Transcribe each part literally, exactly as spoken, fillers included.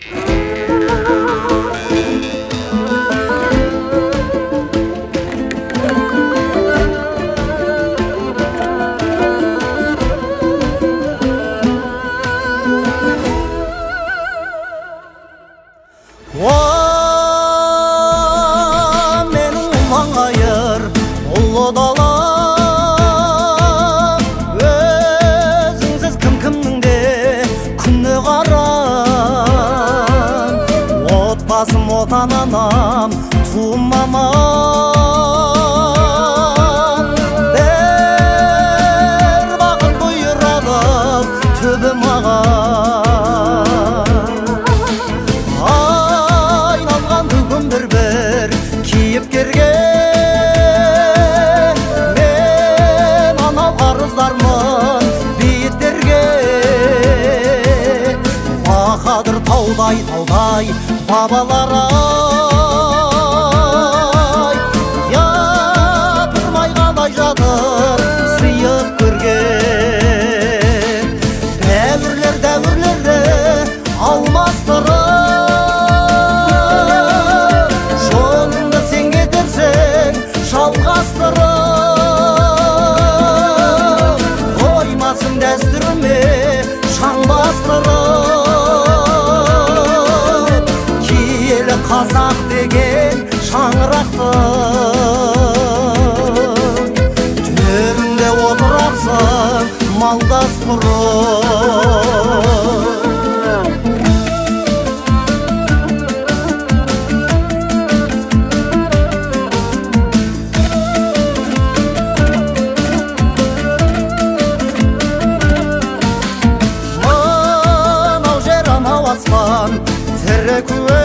Отан анам, туым мамам, бір бақыт бұйырады түбі маған. Айналған бүгін бір-бір кейіпкерге, мен анау қарыздармын бейіттерге. Бақадыр таудай-таудай бабалар ай, япырмай қалай жатыр сыйып көрген. Дәуірлер дәуірлерді алмастырып, жолыңды сен кетерсең жалғастырып, қоймасын дәстүріме шаң бастырып. Қазақ деген шаңырақтың төрінде отырарсың малдас құрып. Мынау жер анау аспан тірі куә,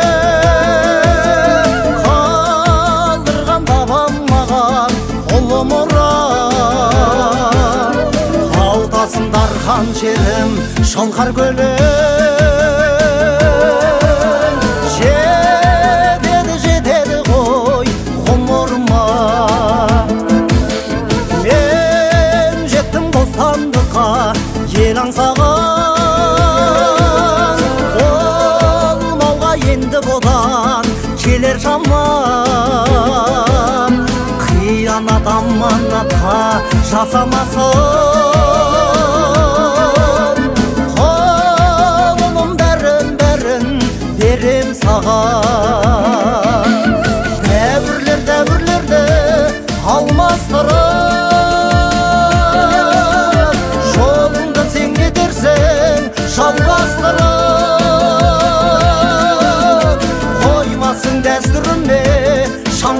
дархан жерім шалқар көлім, жетеді жетеді ғой ғұмырыма. Мен жеттім бостандыққа ел аңсаған, болмауға енді бодан келер жаман. Қиянат аманатқа жасамасын, дәуірлер дәуірлерді алмастырып, жолыңды сен кетерсең жалғастырып, қоймасын дәстүріме шаң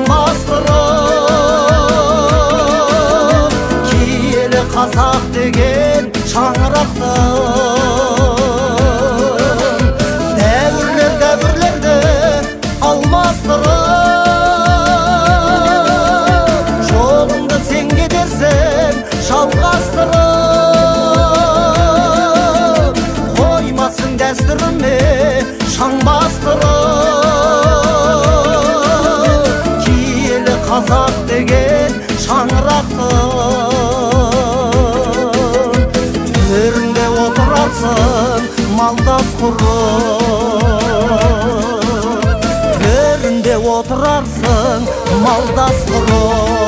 бастырып, киелі қазақ деген шаңырақтың жолыңды сен кетерсең жалғастырып, қоймасын дәстүріме шаң бастырып, киелі қазақ деген шаңырақтың төрінде отырарсың малдас құрып. Отырарсың малдас құрып.